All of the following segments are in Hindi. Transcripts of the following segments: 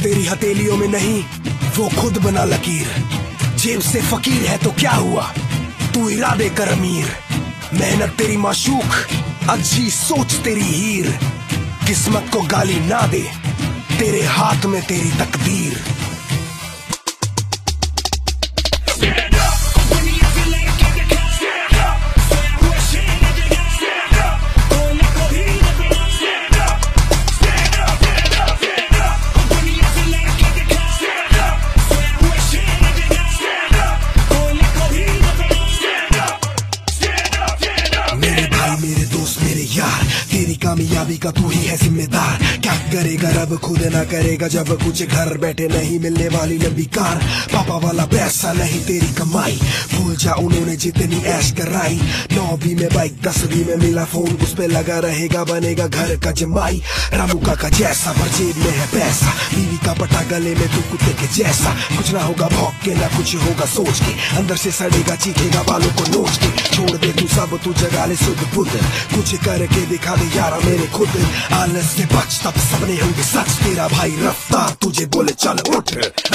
तेरी हथेलियों में नहीं, वो खुद बना लकीर। जेब से फकीर है तो क्या हुआ, तू इरादे कर अमीर। मेहनत तेरी माशूक, अच्छी सोच तेरी हीर। किस्मत को गाली ना दे, तेरे हाथ में तेरी तकदीर। मेरे दोस्त मेरे यार, तेरी कामयाबी का तू ही है जिम्मेदार। क्या करेगा रब खुद ना करेगा जब कुछ घर बैठे नहीं मिलने वाली लंबी कार। पापा वाला पैसा नहीं तेरी कमाई, भूल जा उन्होंने जितनी ऐश कराई। 9वीं में बाइक 10वीं में मिला फोन, उस पे लगा रहेगा बनेगा घर का जमाई। रामू का जैसा पर जेब में है पैसा, बीवी का पटा गले में तू कुत्ते के जैसा। कुछ ना होगा भौंक के ना कुछ होगा सोच के, अंदर से सड़ेगा चीखेगा बालों को नोच के। छोड़ दे तू सब, तू जगा ले सुध बुध, कुछ करके दिखा दे यारा मेरे खुद। आलस से बच तब सपने होंगे सच, तेरा भाई रफ्तार तुझे बोले चल उठ।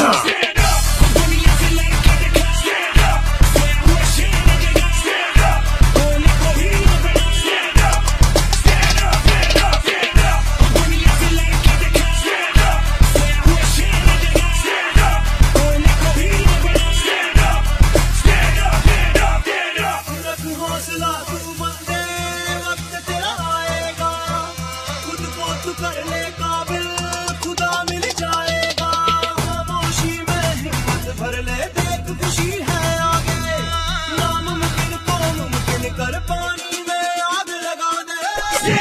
कर ले काबिल, खुदा मिल जाएगा। खामोशी में हिम्मत भर ले, देख खुशी है आगे। नामुमकिन को मुमकिन कर, पानी में आग लगा दे।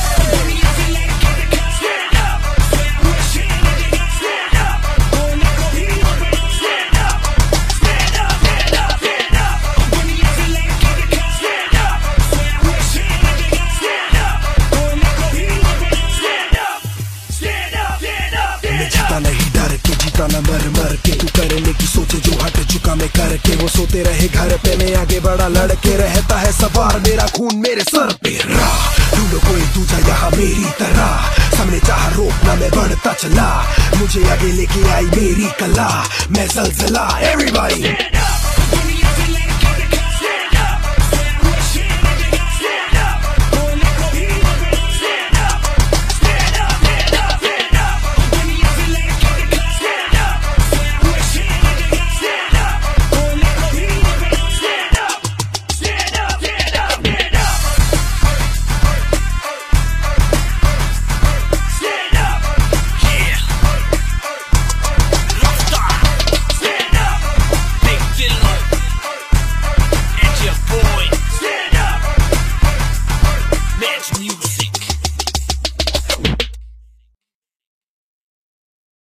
जीता नहीं डर के, जीता ना मर मर के। तू करने की सोचे जो हट चुका मैं करके। वो सोते रहे घर पे, मैं आगे बड़ा लड़के। रहता है सवार मेरा खून मेरे सर पे। ढूंढो कोई दूजा यहाँ मेरी तरह, सामने चाह रोकना मैं बढ़ता चला। मुझे आगे लेके आई मेरी कला, मैं जलजला। एवरीबॉडी